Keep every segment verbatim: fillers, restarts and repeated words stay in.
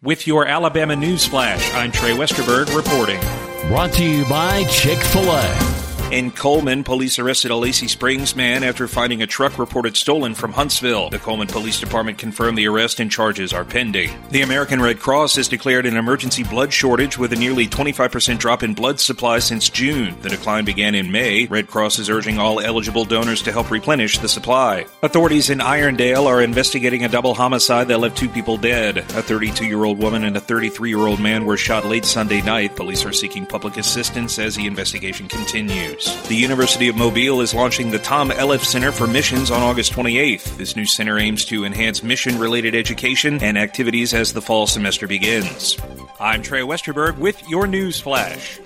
With your Alabama News Flash, I'm Trey Westerberg reporting. Brought to you by Chick-fil-A. In Coleman, police arrested a Lacey Springs man after finding a truck reported stolen from Huntsville. The Coleman Police Department confirmed the arrest and charges are pending. The American Red Cross has declared an emergency blood shortage with a nearly twenty-five percent drop in blood supply since June. The decline began in May. Red Cross is urging all eligible donors to help replenish the supply. Authorities in Irondale are investigating a double homicide that left two people dead. A thirty-two-year-old woman and a thirty-three-year-old man were shot late Sunday night. Police are seeking public assistance as the investigation continues. The University of Mobile is launching the Tom Elliff Center for Missions on August twenty-eighth. This new center aims to enhance mission-related education and activities as the fall semester begins. I'm Trey Westerberg with your News Flash.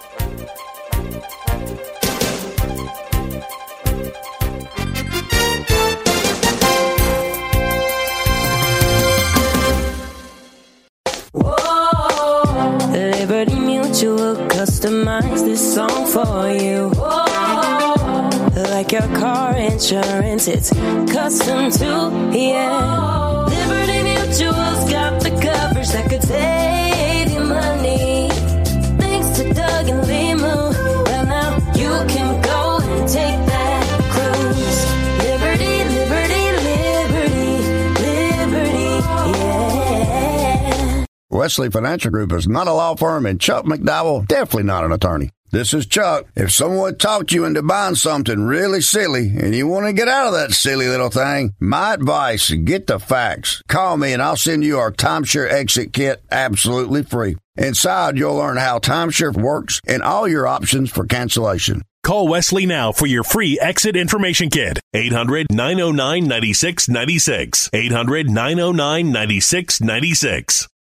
Liberty Mutual customize this song for you. Like your car insurance, it's custom too, yeah. Liberty Mutual's got the coverage that could save you money. Thanks to Doug and Limu, well now you can go and take that cruise. Liberty, liberty, liberty, liberty, yeah. Wesley Financial Group is not a law firm, and Chuck McDowell definitely not an attorney. This is Chuck. If someone talked you into buying something really silly and you want to get out of that silly little thing, my advice, get the facts. Call me and I'll send you our timeshare exit kit absolutely free. Inside, you'll learn how timeshare works and all your options for cancellation. Call Wesley now for your free exit information kit. eight hundred, nine oh nine, nine six nine six. eight hundred, nine oh nine, nine six nine six.